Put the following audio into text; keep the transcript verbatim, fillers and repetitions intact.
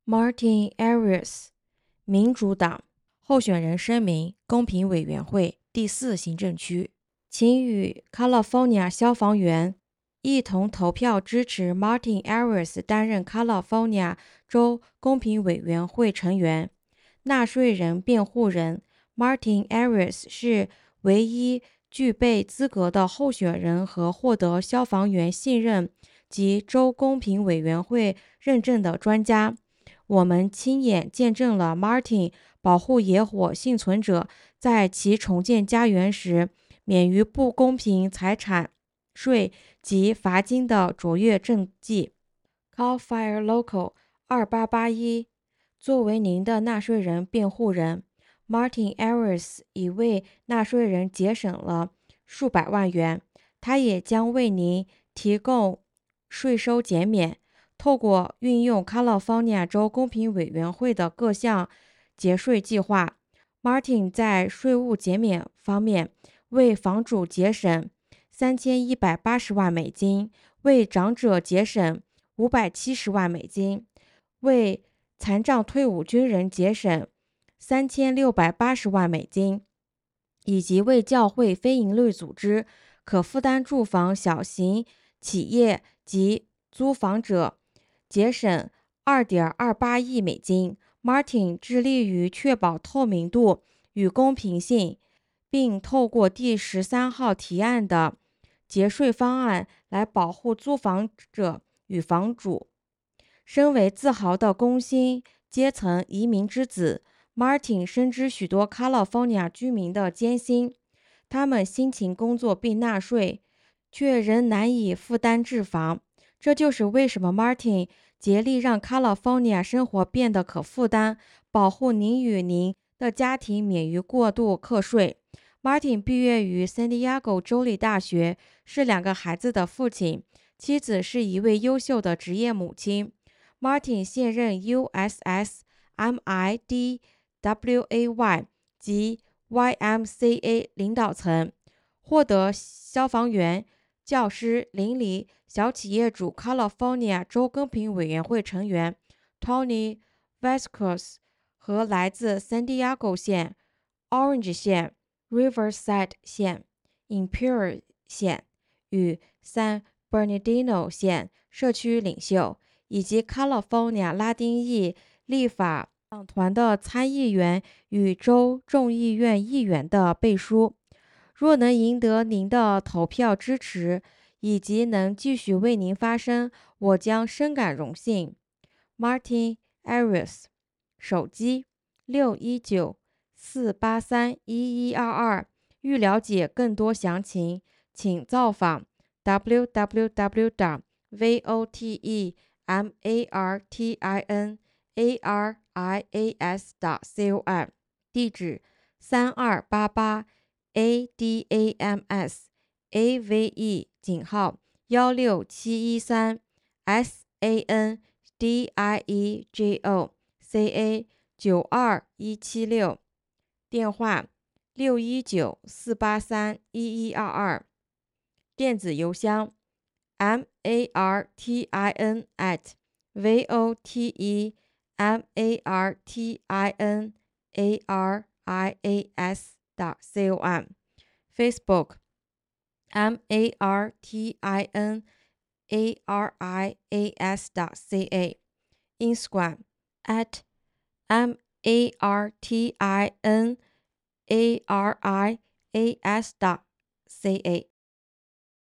Martin Arias， 民主党候选人声明，公平委员会第四行政区，请与 California 消防员一同投票支持 Martin Arias 担任 California 州公平委员会成员。纳税人辩护人 Martin Arias 是唯一具备资格的候选人和获得消防员信任及州公平委员会认证的专家。我们亲眼见证了 Martin 保护野火幸存者在其重建家园时免于不公平财产税及罚金的卓越政绩。 Cal Fire Local 二八八一，作为您的纳税人辩护人， Martin Arias 已为纳税人节省了数百万元，他也将为您提供税收减免。透过运用 California 州公平委员会的各项节税计划， Martin 在税务减免方面为房主节省三千一百八十万美金，为长者节省五百七十万美金，为残障退伍军人节省三千六百八十万美金，以及为教会非营利组织、可负担住房小型企业及租房者节省 二点二八亿美金。 Martin 致力于确保透明度与公平性，并透过第十三号提案的节税方案来保护租房者与房主。身为自豪的工薪阶层移民之子， Martin 深知许多 California 居民的艰辛，他们辛勤工作并纳税，却仍难以负担置房。这就是为什么 Martin 竭力让 California 生活变得可负担，保护您与您的家庭免于过度课税。 Martin 毕业于 San Diego 州立大学，是两个孩子的父亲，妻子是一位优秀的职业母亲。 Martin 现任 U S S M I D W A Y 及 Y M C A 领导层，获得消防员、教师、邻里、小企业主 California 州公平委员会成员 Tony Vasquez 和来自 San Diego 县、Orange 县、Riverside 县、Imperial 县与 San Bernardino 县社区领袖，以及 California 拉丁裔立法党团的参议员与州众议院议员的背书。若能赢得您的投票支持，以及能继续为您发声，我将深感荣幸。 Martin Arias， 手机六一九四八三一一二二，欲了解更多详情，请造访 w w w 点 vote martin arias 点 com， 地址三二八八 ADAMS AVE 井号一六七一三 SAN DIEGO CA 九二一七六，电话六一九四八三一一二二，电子邮箱 martin at vote martin arias 点 com， Facebook martin arias 点 ca， Instagram at martin arias 点 ca。